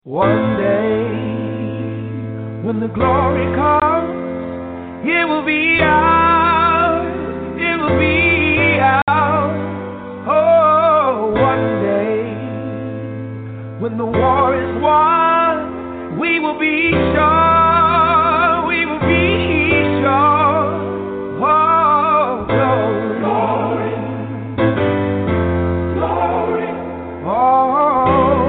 One day, when the glory comes, it will be ours, it will be ours. Oh, one day, when the war is won, we will be sure, we will be sure. Oh, glory, glory, oh.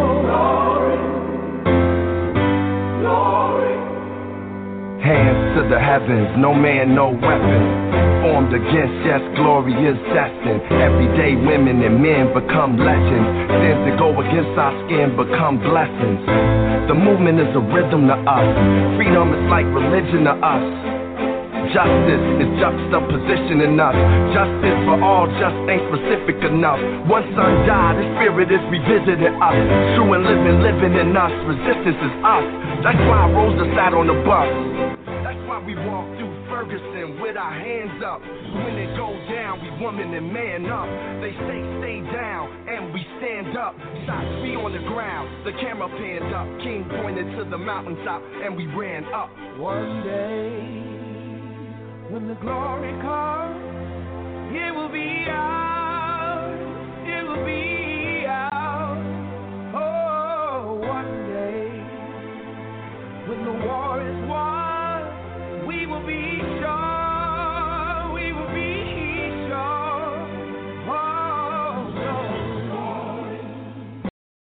Hands to the heavens, no man, no weapon formed against, yes, glory is destined. Everyday women and men become legends. Sins that go against our skin become blessings. The movement is a rhythm to us. Freedom is like religion to us. Justice is juxtapositioning us. Justice for all just ain't specific enough. One son died, his spirit is revisiting us. True and living in us. Resistance is us. That's why Rosa sat on the bus. That's why we walk through Ferguson with our hands up. When it goes down, we woman and man up. They say stay down, and we stand up. Shots be on the ground, the camera panned up. King pointed to the mountaintop, and we ran up. One day, when the glory comes, it will be ours, it will be ours. Oh, one day, when the war is won, we will be sure, we will be sure. Oh, glory.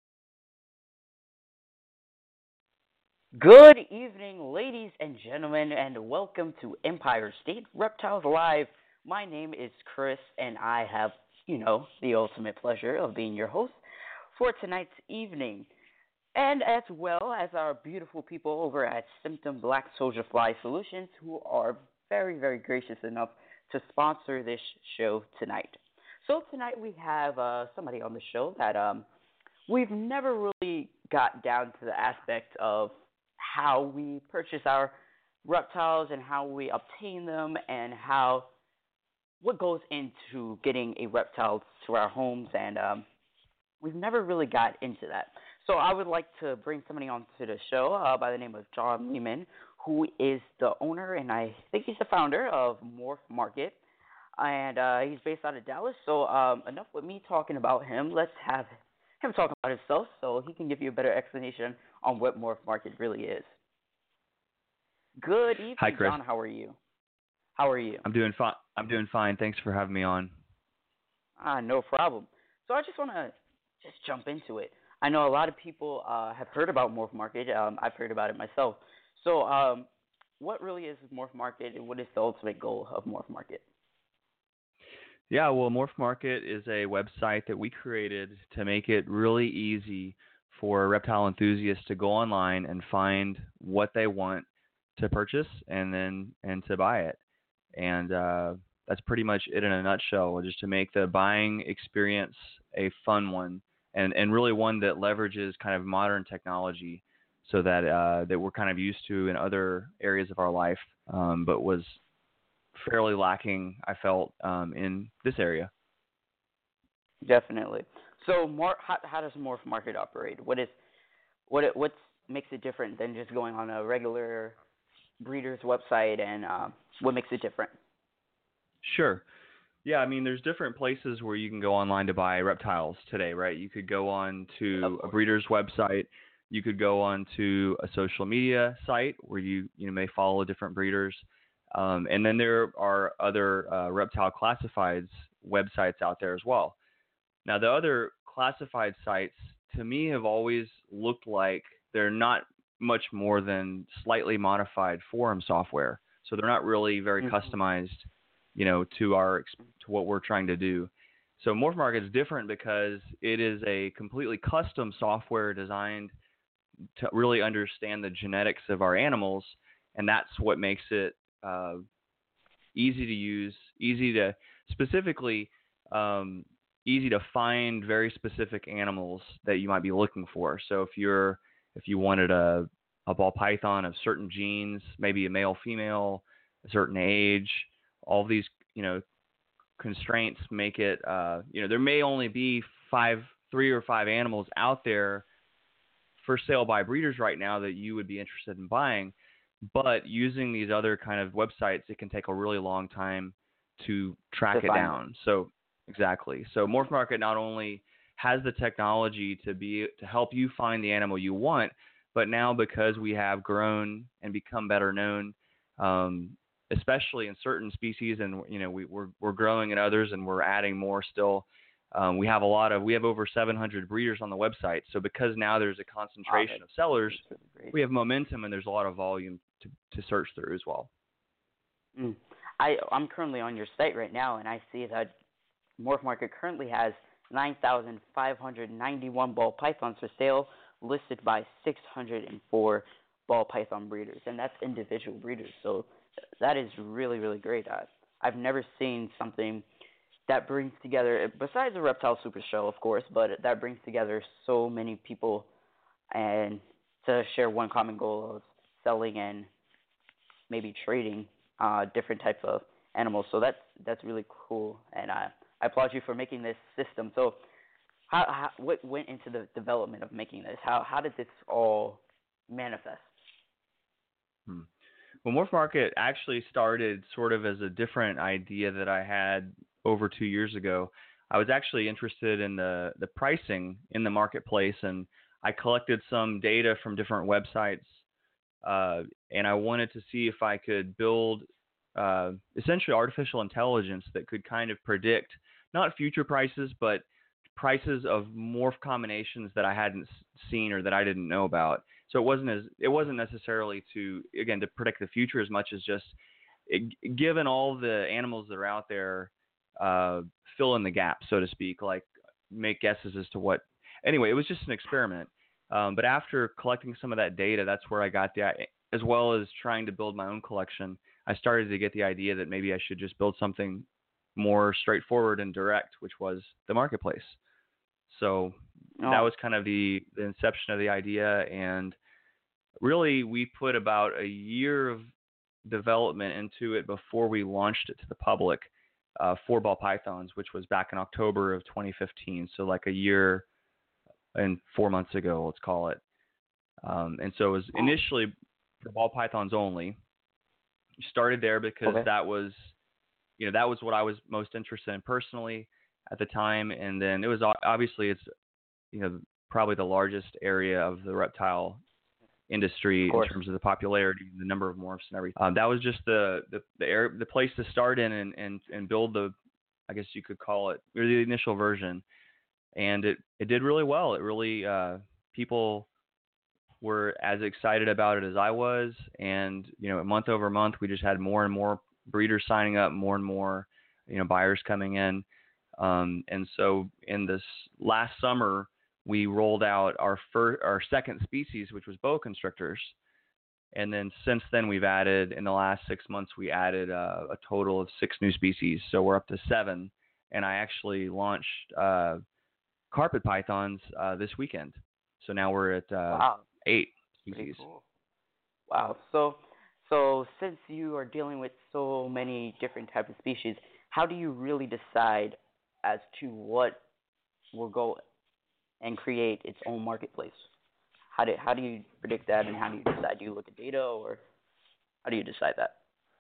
Good evening, ladies and gentlemen, and welcome to Empire State Reptiles Live. My name is Chris, and I have, the ultimate pleasure of being your host for tonight's evening. And as well as our beautiful people over at Symptom Black Soldier Fly Solutions, who are very, very gracious enough to sponsor this show tonight. So tonight we have somebody on the show that we've never really got down to the aspect of how we purchase our reptiles and how we obtain them and what goes into getting a reptile to our homes, and we've never really got into that. So I would like to bring somebody onto the show by the name of John Lehman, who is the owner and I think he's the founder of Morph Market, and he's based out of Dallas. So enough with me talking about him. Let's have him talk about himself so he can give you a better explanation on what Morph Market really is. Good evening, Hi, Chris. John. How are you? How are you? I'm doing fine. Thanks for having me on. No problem. So I just want to just jump into it. I know a lot of people have heard about Morph Market. I've heard about it myself. So what really is Morph Market, and what is the ultimate goal of Morph Market? Yeah, well, Morph Market is a website that we created to make it really easy for reptile enthusiasts to go online and find what they want to purchase and to buy it. And that's pretty much it in a nutshell, just to make the buying experience a fun one and really one that leverages kind of modern technology so that we're kind of used to in other areas of our life, but was fairly lacking, I felt, in this area. Definitely. So how does Morph Market operate? What makes it different than just going on a regular breeder's website, and what makes it different? Sure. Yeah, I mean, there's different places where you can go online to buy reptiles today, right? You could go on to a breeder's website. You could go on to a social media site where you may follow different breeders. And then there are other reptile classifieds websites out there as well. Now, the other classified sites, to me, have always looked like they're not much more than slightly modified forum software. So they're not really very customized, to what we're trying to do. So Morph Market is different because it is a completely custom software designed to really understand the genetics of our animals, and that's what makes it easy to use, easy to find very specific animals that you might be looking for. So if you wanted a ball python of certain genes, maybe a male, female, a certain age, all these constraints make it there may only be 3 or 5 animals out there for sale by breeders right now that you would be interested in buying. But using these other kind of websites, it can take a really long time to track it down. So exactly. So Morph Market not only has the technology to help you find the animal you want, but now because we have grown and become better known, especially in certain species, and we're growing in others, and we're adding more still. We have over 700 breeders on the website. So because now there's a concentration of sellers, really we have momentum, and there's a lot of volume to search through as well. I'm currently on your site right now, and I see that Morph Market currently has 9,591 ball pythons for sale, listed by 604 ball python breeders, and that's individual breeders. So that is really, really great. I've never seen something that brings together, besides the Reptile Super Show, of course, but that brings together so many people and to share one common goal of selling and maybe trading different types of animals. So that's really cool, and I applaud you for making this system. So what went into the development of making this? How did this all manifest? Well, Morph Market actually started sort of as a different idea that I had over 2 years ago. I was actually interested in the pricing in the marketplace, and I collected some data from different websites, and I wanted to see if I could build essentially artificial intelligence that could kind of predict not future prices, but prices of morph combinations that I hadn't seen or that I didn't know about. So it wasn't necessarily to predict the future as much as just given all the animals that are out there, fill in the gaps, so to speak, like make guesses as to what. Anyway, it was just an experiment. But after collecting some of that data, that's where I got as well as trying to build my own collection, I started to get the idea that maybe I should just build something more straightforward and direct, which was the marketplace. So that was kind of the inception of the idea, and really we put about a year of development into it before we launched it to the public for ball pythons, which was back in October of 2015. So like a year and 4 months ago, let's call it. And so it was initially for ball pythons only. Started there because that was what I was most interested in personally at the time. And then it was obviously it's probably the largest area of the reptile industry in terms of the popularity and the number of morphs and everything. That was just the place to start in and build I guess you could call it, or the initial version. And it did really well. It really, people were as excited about it as I was. And, month over month, we just had more and more breeders signing up, more and more, buyers coming in. And so in this last summer, we rolled out our second species, which was boa constrictors. And then since then, in the last 6 months, we added a total of 6 new species. So we're up to 7. And I actually launched carpet pythons this weekend. So now we're at 8 species. Cool. Wow. So since you are dealing with so many different types of species, how do you really decide as to what will go and create its own marketplace? How do you predict that, and how do you decide? Do you look at data, or how do you decide that?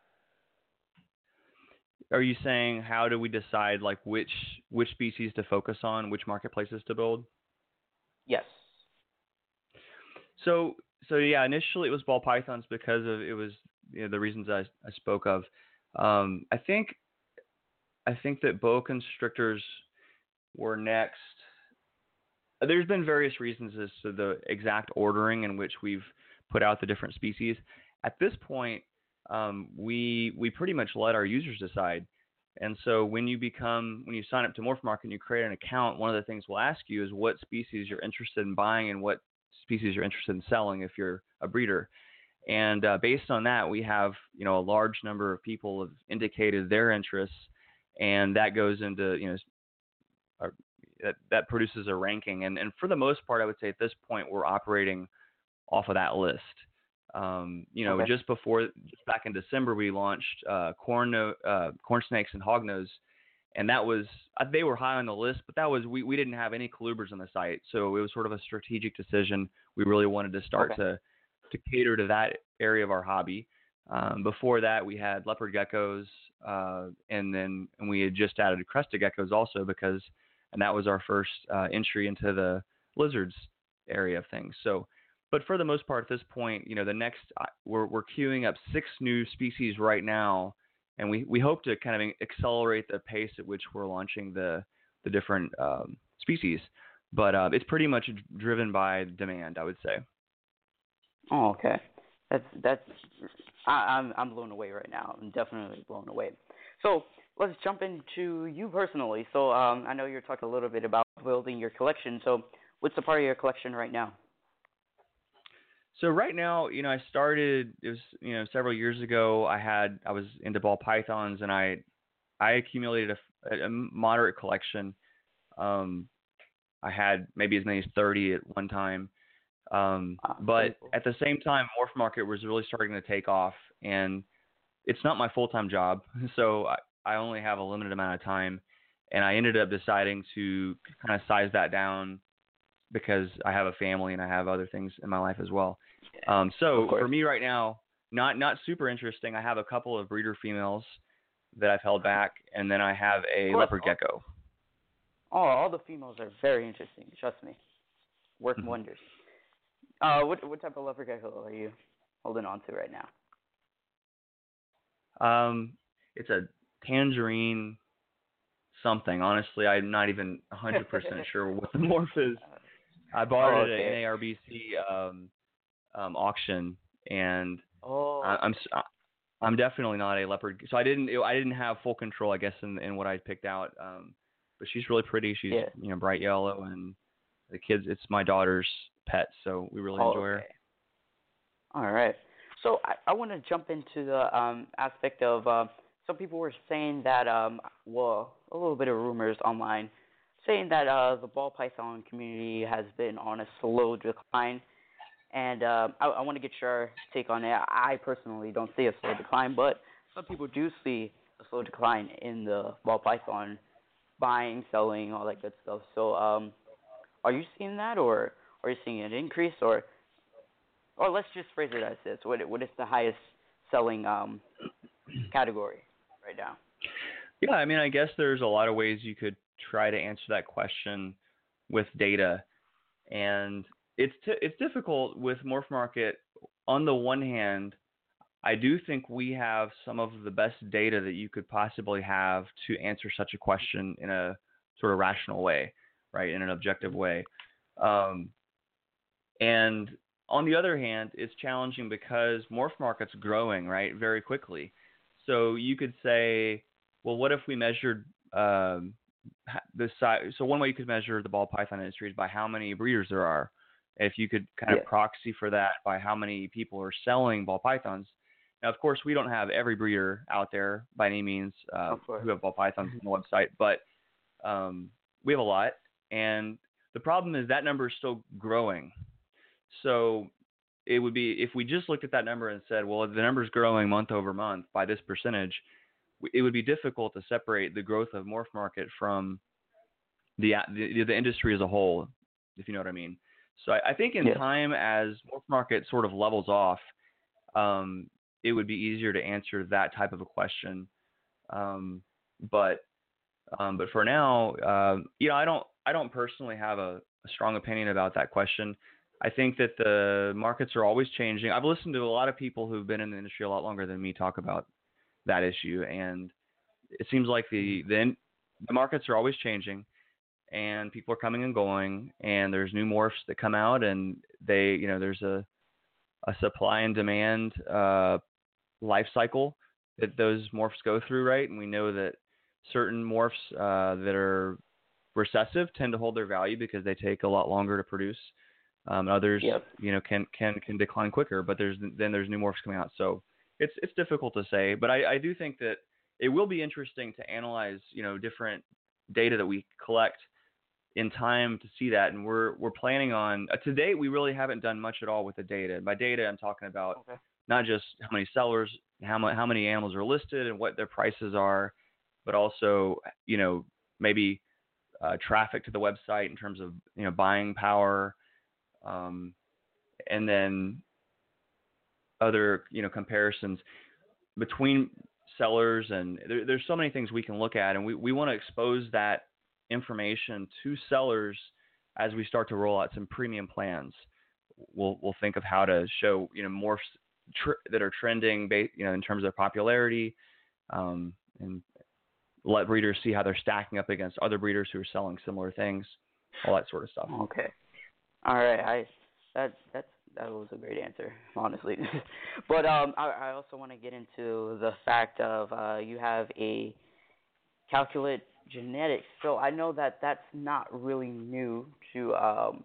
Are you saying how do we decide like which species to focus on, which marketplaces to build? Yes. So yeah, initially it was ball pythons because of the reasons I spoke of. I think that boa constrictors were next. There's been various reasons as to the exact ordering in which we've put out the different species. At this point, we pretty much let our users decide. And so when you sign up to Morph Market and you create an account, one of the things we'll ask you is what species you're interested in buying and what species you're interested in selling if you're a breeder. And based on that, we have a large number of people have indicated their interests, and that goes into that produces a ranking. And for the most part, I would say at this point we're operating off of that list. Just back in December, we launched corn snakes and hognose, and that was they were high on the list, but that was we didn't have any colubrids on the site, so it was sort of a strategic decision. We really wanted to start to cater to that area of our hobby. Before that, we had leopard geckos, and we had just added crested geckos also and that was our first entry into the lizards area of things. So, but for the most part, at this point, the next we're queuing up 6 new species right now, and we hope to kind of accelerate the pace at which we're launching the different species. But it's pretty much driven by demand, I would say. Oh, okay. I'm blown away right now. I'm definitely blown away. So let's jump into you personally. So I know you're talking a little bit about building your collection. So what's the part of your collection right now? So right now, I started, it was, several years ago. I was into ball pythons, and I accumulated a moderate collection. I had maybe as many as 30 at one time. But at the same time, Morph Market was really starting to take off, and it's not my full-time job, so I only have a limited amount of time, and I ended up deciding to kind of size that down because I have a family and I have other things in my life as well. So for me right now, not super interesting. I have a couple of breeder females that I've held back, and then I have a leopard gecko. Oh, all the females are very interesting. Trust me, work wonders. What type of leopard gecko are you holding on to right now? It's a tangerine something. Honestly, I'm not even 100% sure what the morph is. I bought it at an NARBC auction, and I'm definitely not a leopard. So I didn't have full control, I guess, in what I picked out. But she's really pretty. She's bright yellow, and the kids. It's my daughter's pet, so we really enjoy her. All right. So I want to jump into the aspect of some people were saying that, a little bit of rumors online, saying that the ball python community has been on a slow decline. And I want to get your take on it. I personally don't see a slow decline, but some people do see a slow decline in the ball python buying, selling, all that good stuff. So are you seeing that, or are you seeing an increase, or let's just phrase it as this: what is the highest selling category right now? Yeah, I mean, I guess there's a lot of ways you could try to answer that question with data, and it's difficult with Morph Market. On the one hand, I do think we have some of the best data that you could possibly have to answer such a question in a sort of rational way, right, in an objective way. And on the other hand, it's challenging because Morph Market's growing, right, very quickly. So you could say, well, what if we measured the size? So one way you could measure the ball python industry is by how many breeders there are. If you could kind of proxy for that by how many people are selling ball pythons. Now, of course, we don't have every breeder out there by any means who have ball pythons on the website, but we have a lot. And the problem is that number is still growing. So it would be, if we just looked at that number and said, well, the number's growing month over month by this percentage, it would be difficult to separate the growth of Morph Market from the industry as a whole, if you know what I mean. So I think in time, as Morph Market sort of levels off, it would be easier to answer that type of a question. But for now, I don't personally have a strong opinion about that question. I think that the markets are always changing. I've listened to a lot of people who've been in the industry a lot longer than me talk about that issue, and it seems like the markets are always changing, and people are coming and going, and there's new morphs that come out, and there's a supply and demand life cycle that those morphs go through, right? And we know that certain morphs that are recessive tend to hold their value because they take a lot longer to produce. Others, can decline quicker, but there's new morphs coming out. So it's difficult to say, but I do think that it will be interesting to analyze, different data that we collect in time to see that. And we're planning on, to date, we really haven't done much at all with the data. By data, I'm talking about not just how many sellers, how many animals are listed and what their prices are, but also, maybe traffic to the website in terms of, buying power, and then other, comparisons between sellers. And there's so many things we can look at, and we want to expose that information to sellers as we start to roll out some premium plans. We'll think of how to show, more that are trending, in terms of popularity, and let breeders see how they're stacking up against other breeders who are selling similar things, all that sort of stuff. Okay. All right. That was a great answer, honestly. But I also want to get into the fact of you have a calculate genetics. So I know that that's not really new to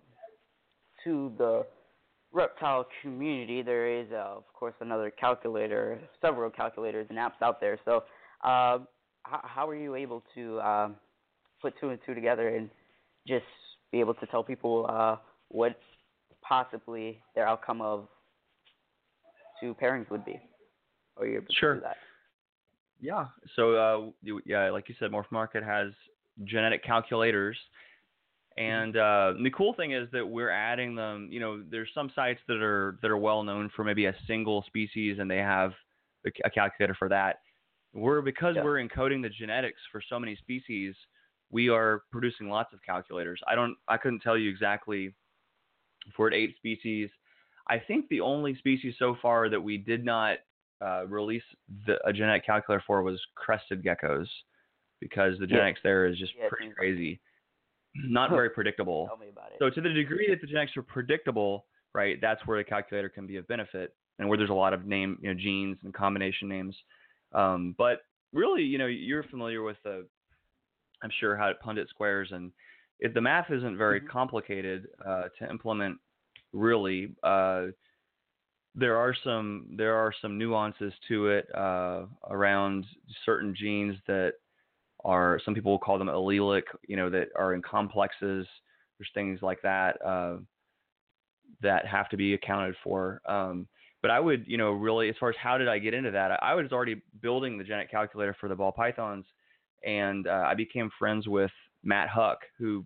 the reptile community. There is, of course, several calculators and apps out there. So how are you able to put two and two together and just be able to tell people what possibly their outcome of two pairings would be? Or you're able to do that? Yeah. So, like you said, Morph Market has genetic calculators. And the cool thing is that we're adding them. There's some sites that are well known for maybe a single species, and they have a calculator for that. Because we're encoding the genetics for so many species, we are producing lots of calculators. I couldn't tell you exactly if we're at 8 species. I think the only species so far that we did not release a genetic calculator for was crested geckos, because the genetics there is just pretty crazy. Not very predictable. Tell me about it. So to the degree that the genetics are predictable, right, that's where the calculator can be of benefit, and where there's a lot of genes and combination names. But really, you're familiar with I'm sure how Punnett squares, and the math isn't very complicated to implement. Really, there are some nuances to it around certain genes that are, some people will call them allelic, that are in complexes. There's things like that that have to be accounted for. But I would, really, as far as how did I get into that, I was already building the genetic calculator for the ball pythons, and I became friends with Matt Huck, who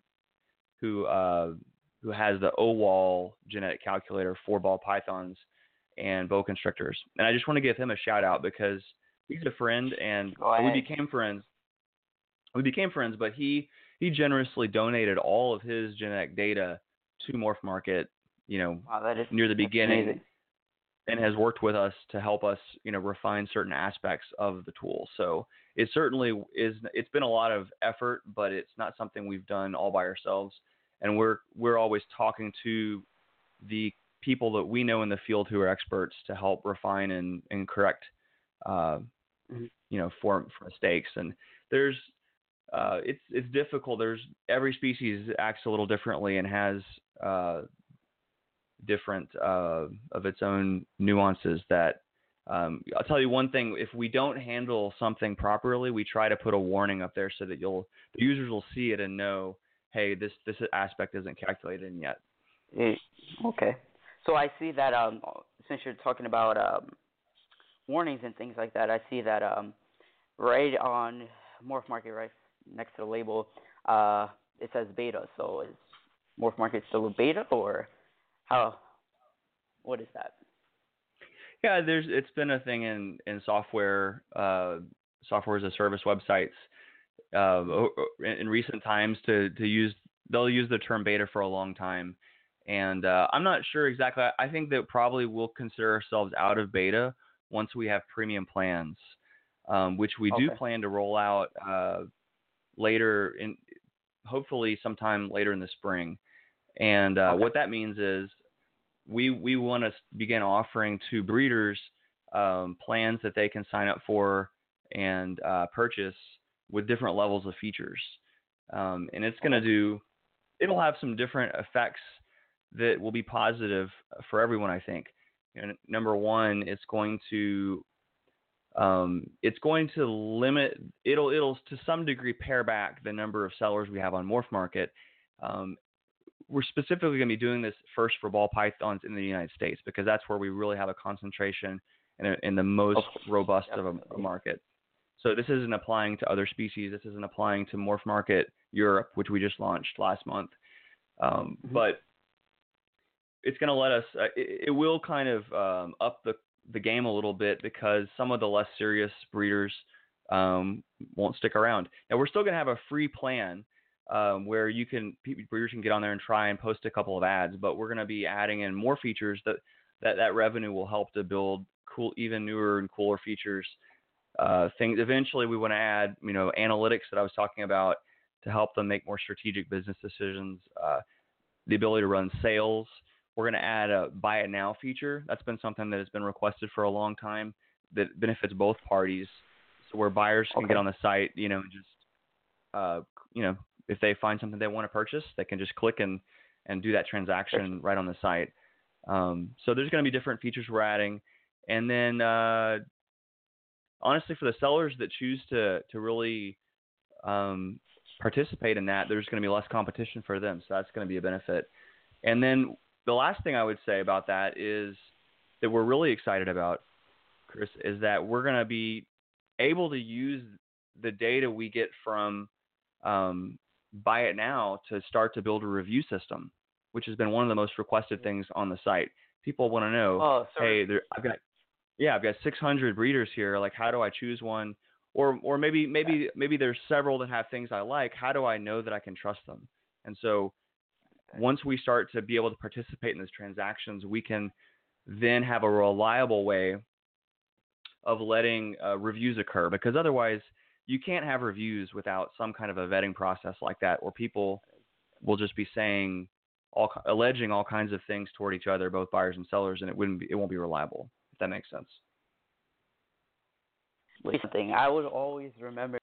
has the OWAL genetic calculator for ball pythons and boa constrictors. And I just want to give him a shout out, because he's a friend, and we became friends. But he generously donated all of his genetic data to Morph Market, near the beginning. Amazing. And has worked with us to help us, refine certain aspects of the tool. So it certainly is. It's been a lot of effort, but it's not something we've done all by ourselves. And we're always talking to the people that we know in the field who are experts to help refine and correct, for mistakes. And there's, it's difficult. Every species acts a little differently and has different of its own nuances that I'll tell you one thing: if we don't handle something properly, we try to put a warning up there so that the users will see it and know, hey, this aspect isn't calculated in yet. Okay. So I see that since you're talking about warnings and things like that, I see that right on Morph Market, right next to the label, it says beta. So is Morph Market still a beta, or what is that? Yeah, it's been a thing in software as a service websites in recent times they'll use the term beta for a long time, and I'm not sure exactly. I think that probably we'll consider ourselves out of beta once we have premium plans, which we do plan to roll out later hopefully sometime later in the spring. And what that means is we want to begin offering to breeders plans that they can sign up for and purchase with different levels of features. And it'll have some different effects that will be positive for everyone, I think. Number one, it's going to limit, it'll to some degree pare back the number of sellers we have on Morph Market. We're specifically going to be doing this first for ball pythons in the United States, because that's where we really have a concentration and the most robust of a market. So this isn't applying to other species. This isn't applying to Morph Market Europe, which we just launched last month. But it's going to let us. It will kind of up the game a little bit, because some of the less serious breeders won't stick around. Now we're still going to have a free plan where breeders can get on there and try and post a couple of ads, but we're going to be adding in more features that revenue will help to build even newer and cooler features. Things eventually we want to add, analytics that I was talking about to help them make more strategic business decisions. The ability to run sales. We're going to add a buy it now feature. That's been something that has been requested for a long time that benefits both parties. So where buyers can get on the site, if they find something they want to purchase, they can just click and do that transaction right on the site. So there's going to be different features we're adding. And then, honestly, for the sellers that choose to really participate in that, there's going to be less competition for them. So that's going to be a benefit. And then the last thing I would say about that is that we're really excited about, Chris, is that we're going to be able to use the data we get from Buy It Now to start to build a review system, which has been one of the most requested things on the site. People want to know, hey, I've got 600 breeders here. Like, how do I choose one? Or maybe there's several that have things I like. How do I know that I can trust them? And so once we start to be able to participate in these transactions, we can then have a reliable way of letting reviews occur, because otherwise you can't have reviews without some kind of a vetting process like that, where people will just be alleging all kinds of things toward each other, both buyers and sellers, and it won't be reliable, if that makes sense. Something I would always remember.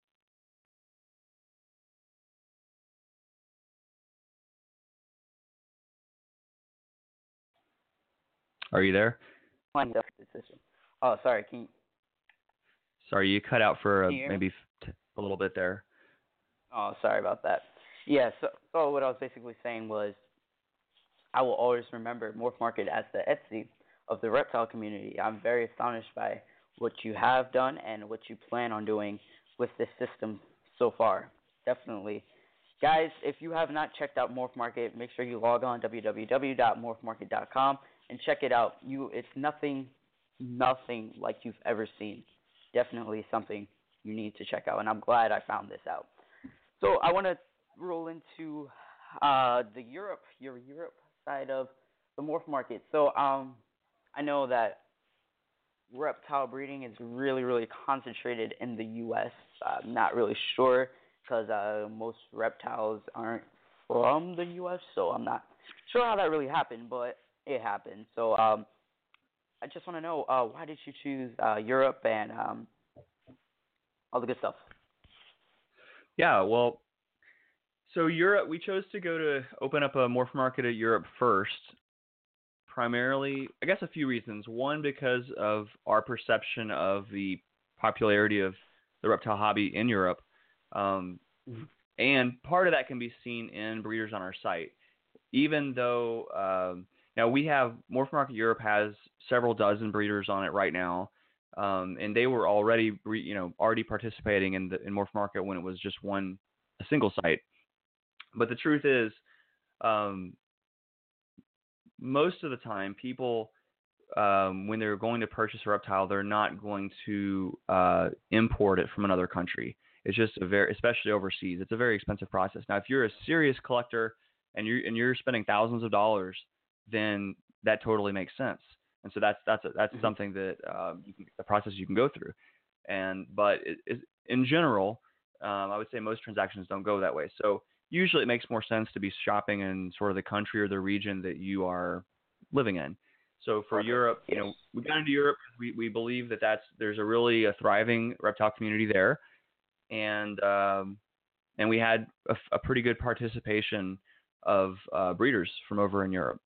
Are you there? Oh, sorry. Sorry, you cut out for maybe a little bit there. Oh, sorry about that. Yeah, so what I was basically saying was I will always remember Morph Market as the Etsy of the reptile community. I'm very astonished by what you have done and what you plan on doing with this system so far. Definitely. Guys, if you have not checked out Morph Market, make sure you log on www.morphmarket.com and check it out. It's nothing like you've ever seen. Definitely something you need to check out, and I'm glad I found this out. So I want to roll into your Europe side of the Morph Market. So I know that reptile breeding is really, really concentrated in the U.S. I'm not really sure, because most reptiles aren't from the U.S., so I'm not sure how that really happened, but it happened. So I just want to know, why did you choose Europe and all the good stuff? Yeah, well, so Europe, we chose to open up a Morph Market at Europe first, primarily, I guess, a few reasons. One, because of our perception of the popularity of the reptile hobby in Europe. And part of that can be seen in breeders on our site. Even though now we have Morph Market Europe has several dozen breeders on it right now, and they were already participating in Morph Market when it was just a single site. But the truth is, most of the time, people when they're going to purchase a reptile, they're not going to import it from another country. It's just especially overseas, it's a very expensive process. Now, if you're a serious collector and you're spending thousands of dollars, then that totally makes sense. And so that's something that the process you can go through. But in general, I would say most transactions don't go that way. So usually it makes more sense to be shopping in sort of the country or the region that you are living in. So for Europe, we got into Europe because we believe that there's a thriving reptile community there, and we had a pretty good participation of breeders from over in Europe.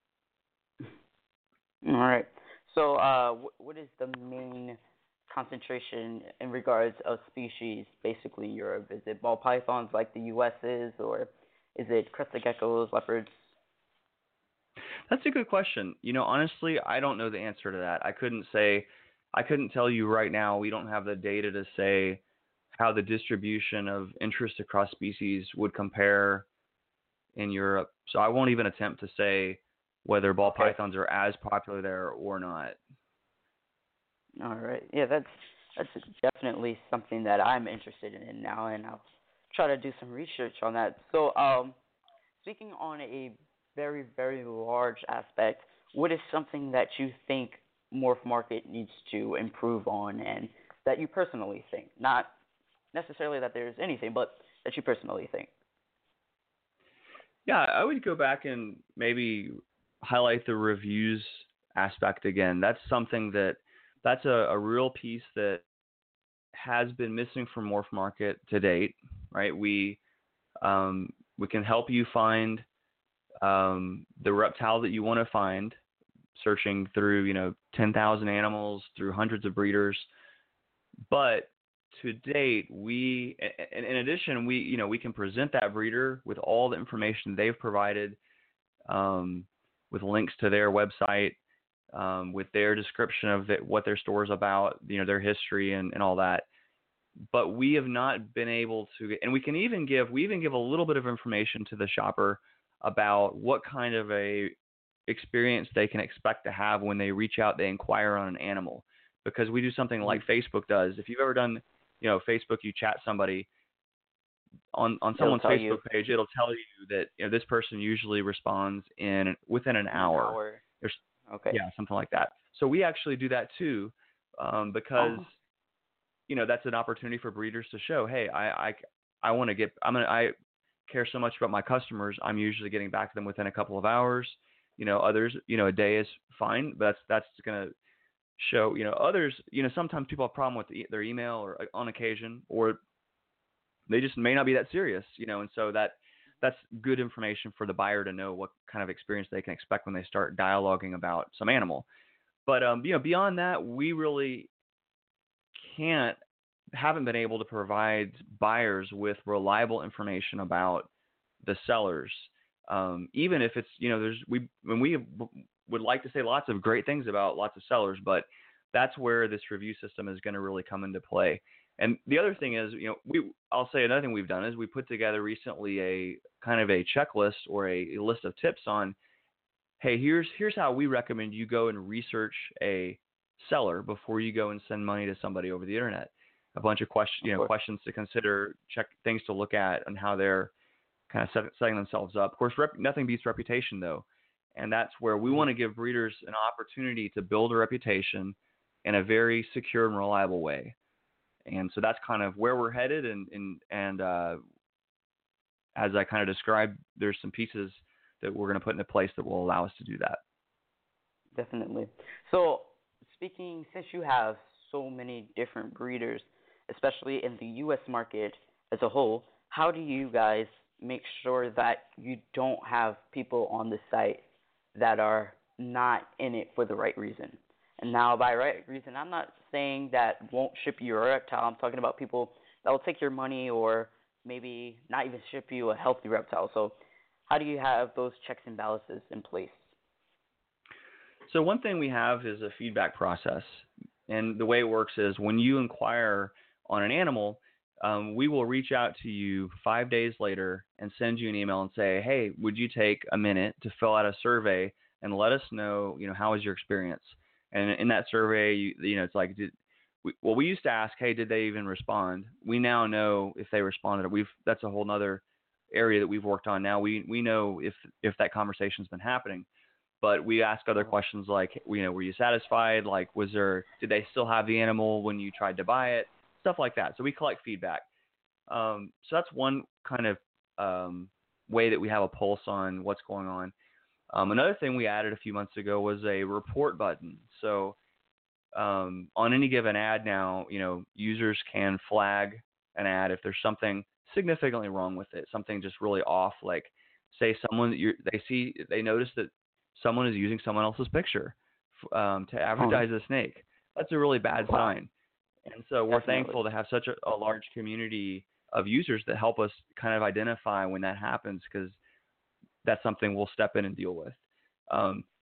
All right. So what is the main concentration in regards of species basically in Europe? Is it ball pythons like the U.S. is, or is it crested geckos, leopards? That's a good question. Honestly, I don't know the answer to that. I couldn't say. I couldn't tell you right now. We don't have the data to say how the distribution of interest across species would compare in Europe. So I won't even attempt to say whether ball pythons are as popular there or not. All right. Yeah, that's definitely something that I'm interested in now, and I'll try to do some research on that. So, speaking on a very, very large aspect, what is something that you think Morph Market needs to improve on, and that you personally think, not necessarily that there's anything, but that you personally think? Yeah, I would go back and maybe highlight the reviews aspect again. That's something that's a real piece that has been missing from Morph Market to date, right? We can help you find the reptile that you want to find, searching through 10,000 animals, through hundreds of breeders. But to date, in addition, we can present that breeder with all the information they've provided, with links to their website, with their description of what their store is about, their history and all that. But we have not been able to, and we even give a little bit of information to the shopper about what kind of a experience they can expect to have when they reach out, they inquire on an animal, because we do something like Facebook does. If you've ever done, Facebook, you chat somebody on someone's Facebook page, it'll tell you that this person usually responds within an hour. Okay. Yeah, something like that. So we actually do that too, because that's an opportunity for breeders to show, hey, I care so much about my customers. I'm usually getting back to them within a couple of hours. Others, a day is fine, but that's going to show, others, sometimes people have a problem with their email or on occasion, or they just may not be that serious, and so that's good information for the buyer to know what kind of experience they can expect when they start dialoguing about some animal. But, beyond that, we really haven't been able to provide buyers with reliable information about the sellers. Even if it's, we would like to say lots of great things about lots of sellers, but that's where this review system is going to really come into play. And the other thing is, I'll say another thing we've done is we put together recently a kind of a checklist or a list of tips on, hey, here's how we recommend you go and research a seller before you go and send money to somebody over the internet. A bunch of questions to consider, check things to look at, and how they're kind of setting themselves up. Of course, nothing beats reputation, though, and that's where we want to give breeders an opportunity to build a reputation in a very secure and reliable way. And so that's kind of where we're headed, and as I kind of described, there's some pieces that we're going to put into place that will allow us to do that. Definitely. So, since you have so many different breeders, especially in the U.S. market as a whole, how do you guys make sure that you don't have people on the site that are not in it for the right reason? And now, by right reason, I'm not saying that won't ship you a reptile. I'm talking about people that will take your money or maybe not even ship you a healthy reptile. So how do you have those checks and balances in place? So one thing we have is a feedback process. And the way it works is when you inquire on an animal, we will reach out to you 5 days later and send you an email and say, hey, would you take a minute to fill out a survey and let us know, how was your experience? And in that survey, it's like, we used to ask, hey, did they even respond? We now know if they responded. That's a whole nother area that we've worked on now. We know if that conversation's been happening. But we ask other questions like, were you satisfied? Like, did they still have the animal when you tried to buy it? Stuff like that. So we collect feedback. So that's one kind of way that we have a pulse on what's going on. Another thing we added a few months ago was a report button. So on any given ad now, users can flag an ad if there's something significantly wrong with it, something just really off. Like, say they notice that someone is using someone else's picture to advertise a snake. That's a really bad sign. And so we're thankful to have such a large community of users that help us kind of identify when that happens, because that's something we'll step in and deal with.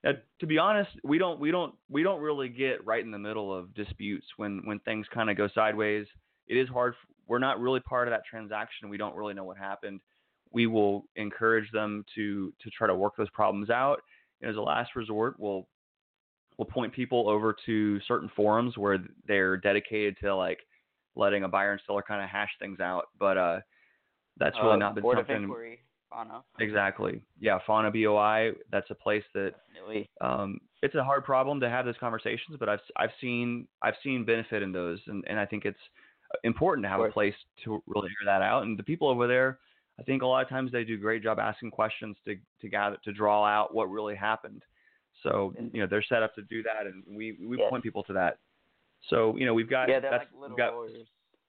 To be honest, we don't really get right in the middle of disputes when things kind of go sideways. It is hard. We're not really part of that transaction. We don't really know what happened. We will encourage them to try to work those problems out. And as a last resort, we'll point people over to certain forums where they're dedicated to like letting a buyer and seller kind of hash things out. But that's really not been Board something. of Inquiry, Fauna. Exactly. Yeah, Fauna BOI. That's a place that Definitely. it's a hard problem to have those conversations, but I've seen benefit in those, and I think it's important to have a place to really figure that out. And the people over there, I think a lot of times they do a great job asking questions to gather, to draw out what really happened. So they're set up to do that, and we point people to that. So we've got they're like little warriors.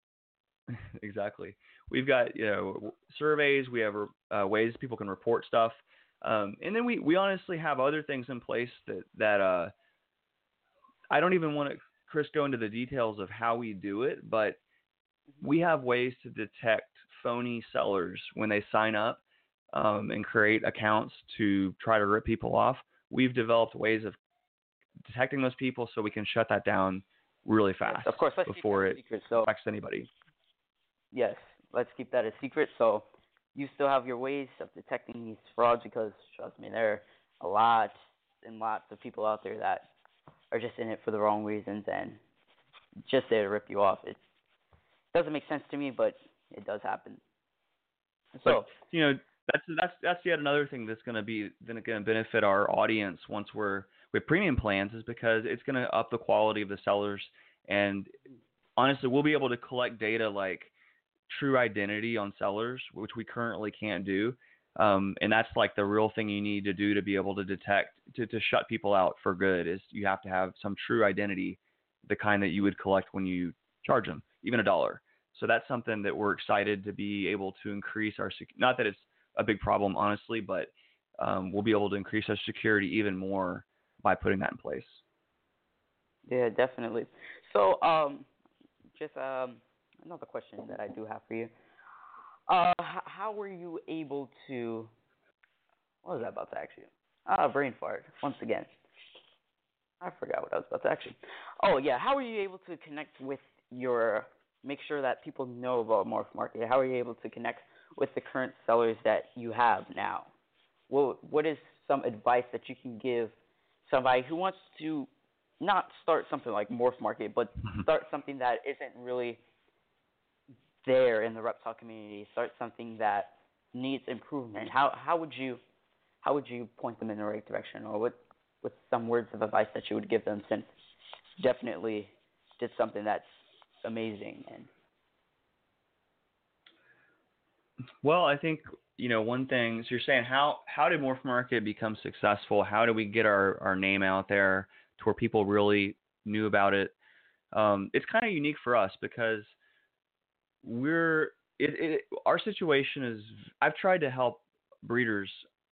Exactly. We've got surveys. We have ways people can report stuff, and then we honestly have other things in place that I don't even want to, Chris, go into the details of how we do it, but we have ways to detect phony sellers when they sign up and create accounts to try to rip people off. We've developed ways of detecting those people so we can shut that down really fast. Yes, of course, before it affects anybody. Yes, let's keep that a secret. So you still have your ways of detecting these frauds, because trust me, there are lots and lots of people out there that are just in it for the wrong reasons and just there to rip you off. It doesn't make sense to me, but it does happen. So that's yet another thing that's going to benefit our audience once we're with premium plans, is because it's going to up the quality of the sellers, and honestly, we'll be able to collect data like true identity on sellers, which we currently can't do. And that's like the real thing you need to do to be able to detect, to shut people out for good, is you have to have some true identity, the kind that you would collect when you charge them, even $1. So that's something that we're excited to be able to increase our, not that it's a big problem, honestly, but we'll be able to increase our security even more by putting that in place. Yeah, definitely. So just another question that I do have for you. How were you able to, what was I about to ask you? Brain fart, once again. I forgot what I was about to ask you. Oh, yeah, how were you able to connect with make sure that people know about Morph Market? How are you able to connect with the current sellers that you have now? What is some advice that you can give somebody who wants to not start something like Morph Market, but start something that isn't really there in the reptile community, start something that needs improvement? How would you point them in the right direction, or what's some words of advice that you would give them, since you definitely did something that's amazing? And well, I think one thing. So you're saying how did Morph Market become successful? How do we get our name out there to where people really knew about it? It's kind of unique for us because our situation is, I've tried to help breeders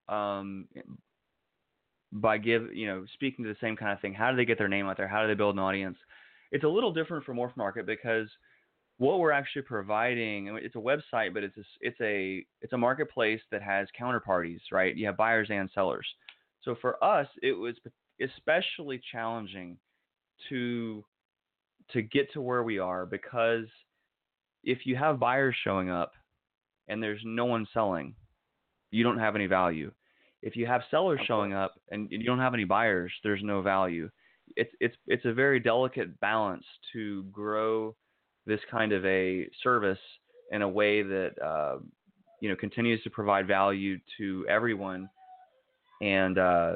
by speaking to the same kind of thing. How do they get their name out there? How do they build an audience? It's a little different for Morph Market because what we're actually providing, it's a website, but it's a marketplace that has counterparties, right? You have buyers and sellers. So for us, it was especially challenging to get to where we are, because if you have buyers showing up and there's no one selling, you don't have any value. If you have sellers showing up and you don't have any buyers, there's no value. It's a very delicate balance to grow this kind of a service in a way that continues to provide value to everyone and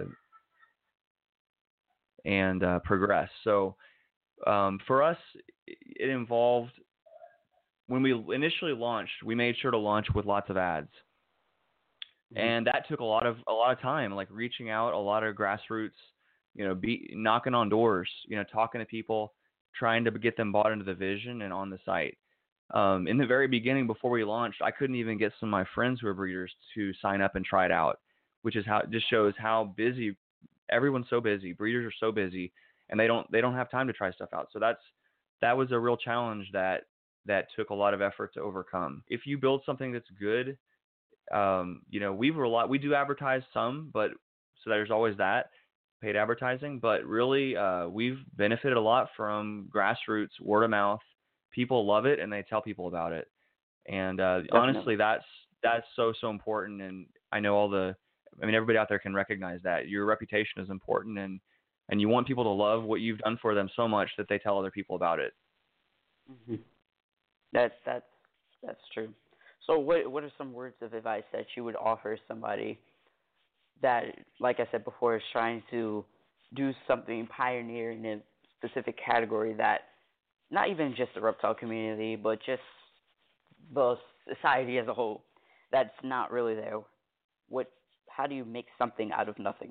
progress. So for us, it involved, when we initially launched, we made sure to launch with lots of ads. And that took a lot of time, like reaching out, a lot of grassroots, knocking on doors, talking to people, trying to get them bought into the vision and on the site. In the very beginning, before we launched, I couldn't even get some of my friends who are breeders to sign up and try it out, which is how it just shows how busy everyone's. So busy, breeders are so busy, and they don't have time to try stuff out. So that was a real challenge that took a lot of effort to overcome. If you build something that's good, we do advertise some, but so there's always that. paid advertising, but really we've benefited a lot from grassroots word of mouth. People love it and they tell people about it. And honestly, that's so important. And I know everybody out there can recognize that your reputation is important, and you want people to love what you've done for them so much that they tell other people about it. Mm-hmm. That's true. So what are some words of advice that you would offer somebody that, like I said before, is trying to do something, pioneer in a specific category that not even just the reptile community, but just the society as a whole, that's not really there? How do you make something out of nothing?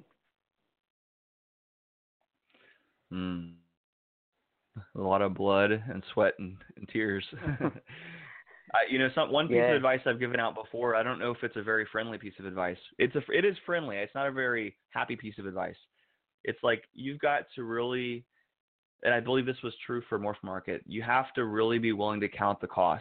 A lot of blood and sweat and tears. One piece of advice I've given out before, I don't know if it's a very friendly piece of advice. It is friendly. It's not a very happy piece of advice. It's like you've got to really, and I believe this was true for Morph Market, you have to really be willing to count the cost.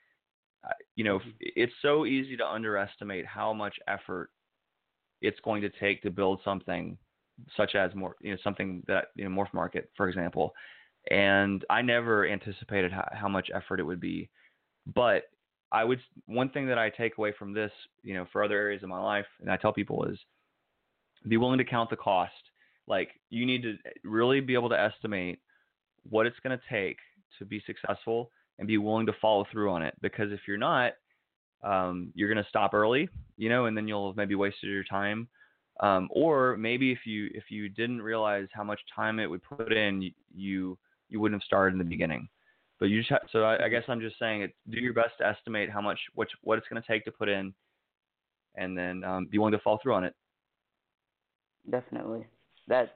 It's so easy to underestimate how much effort it's going to take to build something such as something that, Morph Market, for example. And I never anticipated how much effort it would be. But one thing that I take away from this, for other areas of my life, and I tell people, is be willing to count the cost. Like, you need to really be able to estimate what it's going to take to be successful and be willing to follow through on it. Because if you're not, you're going to stop early, and then you'll have maybe wasted your time. Or maybe if you didn't realize how much time it would put in, you wouldn't have started in the beginning. But you just so I guess I'm just saying do your best to estimate what it's going to take to put in, and then be willing to follow through on it. Definitely. That's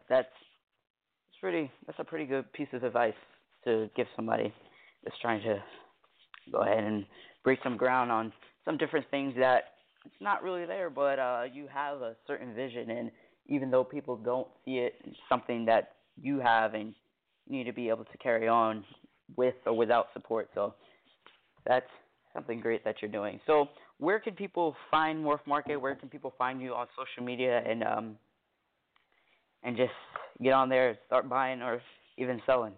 a pretty good piece of advice to give somebody that's trying to go ahead and break some ground on some different things that it's not really there, but you have a certain vision, and even though people don't see it, it's something that you have, and you need to be able to carry on with or without support. So that's something great that you're doing. So where can people find Morph Market? Where can people find you on social media, and just get on there, start buying or even selling?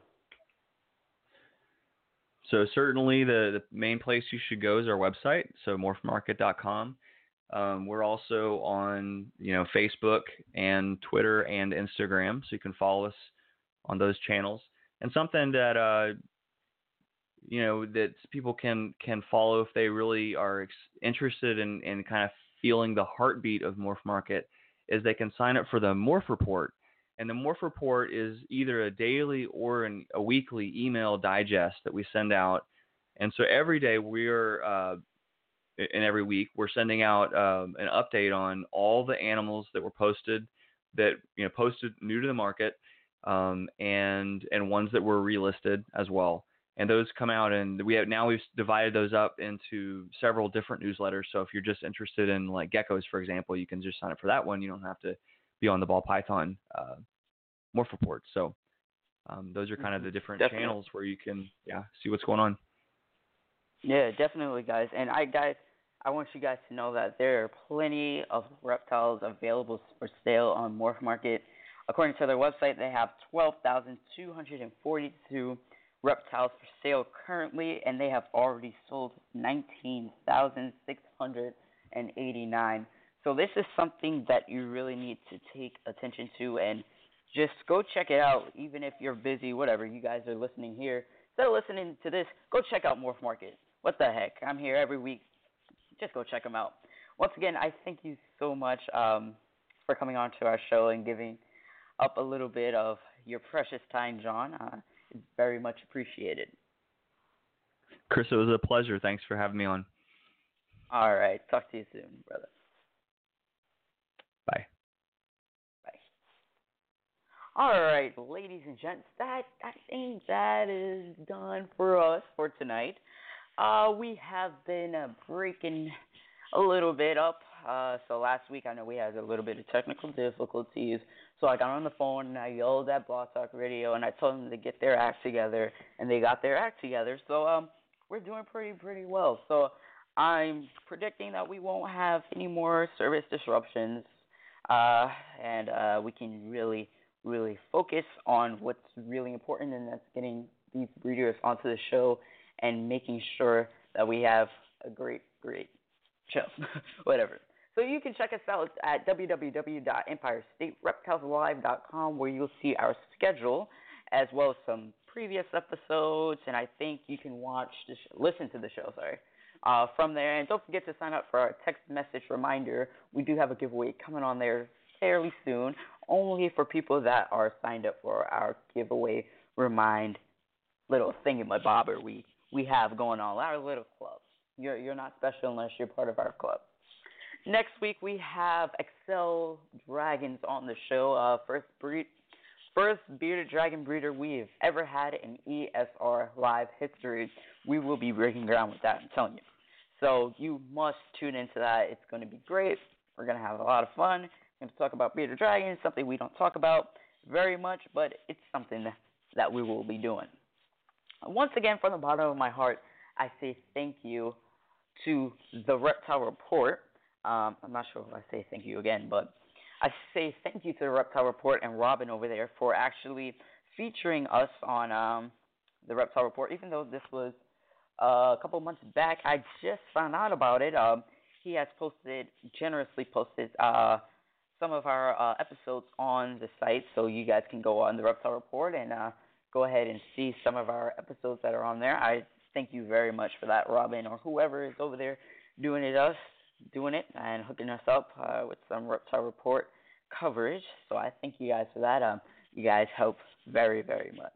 So certainly the main place you should go is our website, so morphmarket.com. We're also on Facebook and Twitter and Instagram, so you can follow us on those channels. And something that that people can follow if they really are interested in kind of feeling the heartbeat of Morph Market is they can sign up for the Morph Report. And the Morph Report is either a daily or a weekly email digest that we send out. And so every day and every week we're sending out an update on all the animals that were posted posted new to the market, and ones that were relisted as well. And those come out, and we've divided those up into several different newsletters. So if you're just interested in like geckos, for example, you can just sign up for that one. You don't have to be on the ball python Morph Report. So those are kind of the different channels where you can see what's going on. Yeah, definitely, guys. And I want you guys to know that there are plenty of reptiles available for sale on Morph Market. According to their website, they have 12,242 reptiles for sale currently, and they have already sold 19,689. So this is something that you really need to take attention to, and just go check it out. Even if you're busy, whatever, you guys are listening here, instead of listening to this, go check out Morph Market. What the heck? I'm here every week. Just go check them out. Once again, I thank you so much for coming on to our show and giving up a little bit of your precious time, John. It's very much appreciated. Chris, it was a pleasure. Thanks for having me on. All right. Talk to you soon, brother. Bye. Bye. All right, ladies and gents, I think that is done for us for tonight. We have been breaking a little bit up. So last week, I know we had a little bit of technical difficulties. So I got on the phone and I yelled at Blog Talk Radio and I told them to get their act together, and they got their act together. So we're doing pretty well. So I'm predicting that we won't have any more service disruptions, and we can really really focus on what's really important, and that's getting these breeders onto the show and making sure that we have a great show. Whatever. So you can check us out at www.EmpireStateReptilesLive.com, where you'll see our schedule as well as some previous episodes, and I think you can listen to the show, from there. And don't forget to sign up for our text message reminder. We do have a giveaway coming on there fairly soon, only for people that are signed up for our giveaway remind little thingamabobber we have going on, our little club. You're not special unless you're part of our club. Next week, we have Excel Dragons on the show. First bearded dragon breeder we've ever had in ESR Live history. We will be breaking ground with that, I'm telling you. So you must tune into that. It's going to be great. We're going to have a lot of fun. We're going to talk about bearded dragons, something we don't talk about very much, but it's something that we will be doing. Once again, from the bottom of my heart, I say thank you to the Reptile Report. I'm not sure if I say thank you again, but I say thank you to the Reptile Report and Robin over there for actually featuring us on the Reptile Report, even though this was a couple months back. I just found out about it. He has generously posted some of our episodes on the site, so you guys can go on the Reptile Report and go ahead and see some of our episodes that are on there. I thank you very much for that, Robin, or whoever is over there doing it and hooking us up with some Reptile Report coverage. So I thank you guys for that. You guys help very, very much.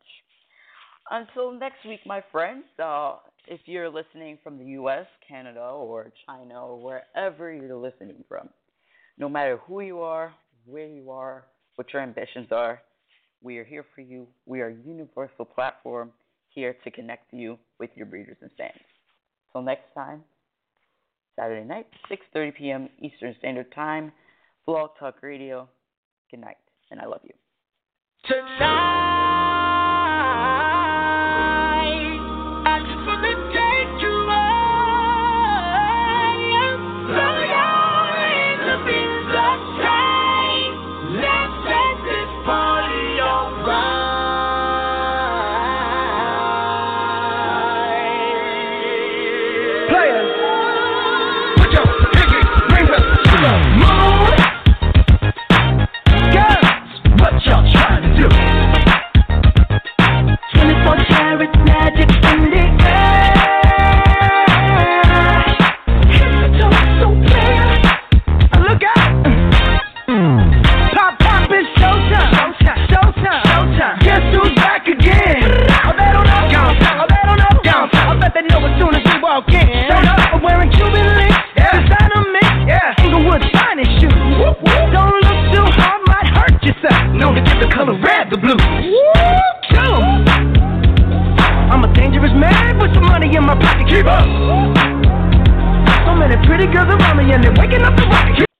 Until next week, my friends, if you're listening from the U.S., Canada, or China, or wherever you're listening from, no matter who you are, where you are, what your ambitions are, we are here for you. We are a universal platform here to connect you with your breeders and stands. Till next time, Saturday night, 6:30 p.m. Eastern Standard Time, Blog Talk Radio. Good night, and I love you. Tonight, I just want to take you away. Throw your hands up in the sky. Let's set this party alright. Players, put your pinky rings up to the moon. Girls, what y'all trying to do? 24 karat magic in the air. Hips don't so clear. Look out! Pop is showtime. Showtime. Guess who's back again? Oh, they don't know. Oh, they don't know. I bet they know as soon as we walk in. Showed up, I'm wearing Cuban links. Designer mix. Inglewood's finest shoes. Don't look too hard, might hurt yourself. Known to get the color red, the blue. I'm a dangerous man with some money in my pocket. Keep up. So many pretty girls around me and they're waking up the rocket.